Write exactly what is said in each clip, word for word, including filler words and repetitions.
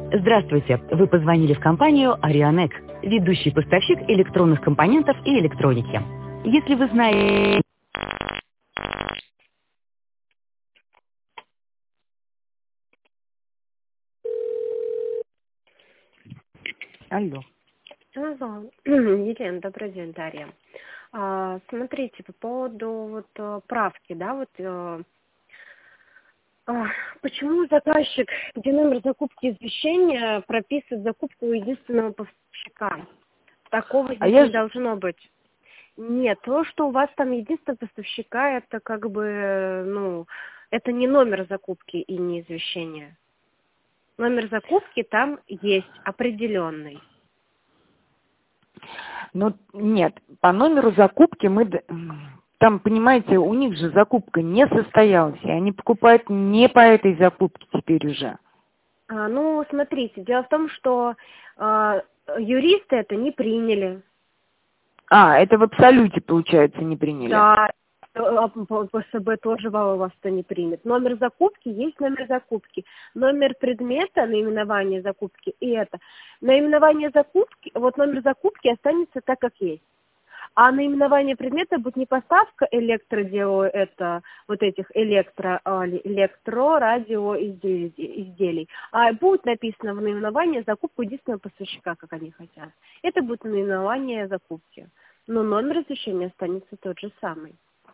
Здравствуйте! Вы позвонили в компанию Arianek, ведущий поставщик электронных компонентов и электроники. Если вы знаете... Алло. Алло. Елена, добрый день, Дарья. А, смотрите, по поводу вот э, правки, да, вот э, а, почему заказчик, где номер закупки извещения, прописывает закупку у единственного поставщика? Такого здесь А я... не должно быть. Нет, то, что у вас там единственного поставщика, это как бы, ну, это не номер закупки и не извещение. Номер закупки там есть определенный. Ну, нет, по номеру закупки мы... Там, понимаете, у них же закупка не состоялась, и они покупают не по этой закупке теперь уже. А, ну, смотрите, дело в том, что э, юристы это не приняли. А, это в абсолюте, получается, не приняли. Да, ПСБ тоже вас-то не примет. Номер закупки есть номер закупки. Номер предмета, наименование закупки и это. Наименование закупки, вот номер закупки останется так, как есть. А наименование предмета будет не поставка электродио, это вот этих электро, электро радио изделий, изделий, а будет написано в наименовании закупку единственного поставщика, как они хотят. Это будет наименование закупки. Но номер извещения останется тот же самый.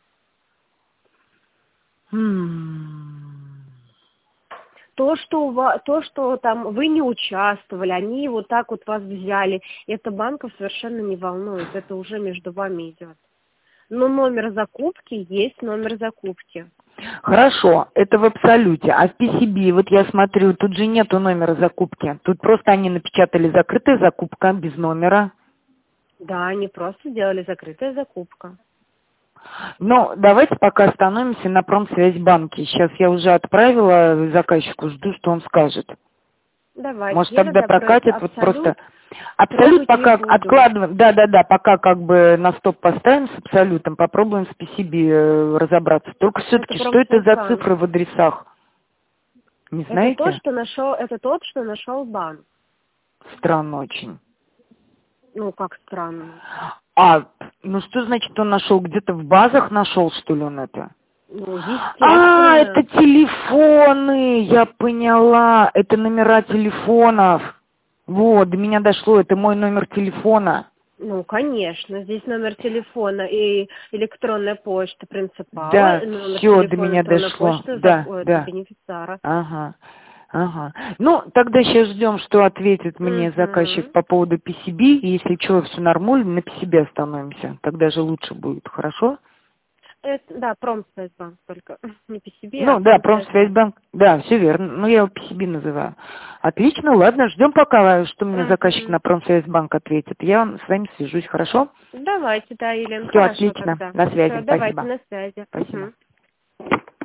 То, что у вас, то, что там вы не участвовали, они вот так вот вас взяли, это банков совершенно не волнует, это уже между вами идет. Но номер закупки есть номер закупки. Хорошо, это в абсолюте. А в пи си би, вот я смотрю, тут же нету номера закупки. Тут просто они напечатали закрытая закупка без номера. Да, они просто сделали закрытая закупка. Ну, давайте пока остановимся на Промсвязьбанке. Сейчас я уже отправила заказчику, жду, что он скажет. Давайте. Может, тогда прокатит вот просто... Абсолют пока откладываем. Да-да-да, пока как бы на стоп поставим с абсолютом, попробуем с пи си би разобраться. Только все-таки, что это за цифры в адресах? Не знаете? Это тот, что нашел, это тот, что нашел банк. Странно очень. Ну, как странно. А, ну что значит он нашел? Где-то в базах нашел, что ли, он это? Ну, естественно. А, это телефоны, я поняла. Это номера телефонов. Вот, до меня дошло, это мой номер телефона. Ну, конечно, здесь номер телефона и электронная почта принципала. Да, номер все, телефона, до меня дошло. почта, Да, за, да. Бенефициара. Ага. Ага. Ну, тогда сейчас ждем, что ответит мне Угу. заказчик по поводу пи си би. Если что, все нормально, на пи си би остановимся. Тогда же лучше будет, хорошо? Это, да, Промсвязьбанк только, не пи си би, Ну, а да, Промсвязьбанк. Да, все верно. Ну, я его пи си би называю. Отлично, ладно, ждем пока, что мне угу. заказчик на Промсвязьбанк ответит. Я с вами свяжусь, хорошо? Давайте, да, Елена. Все, Хорошо, отлично. тогда. На связи, Все, спасибо. давайте, на связи. Спасибо. Угу.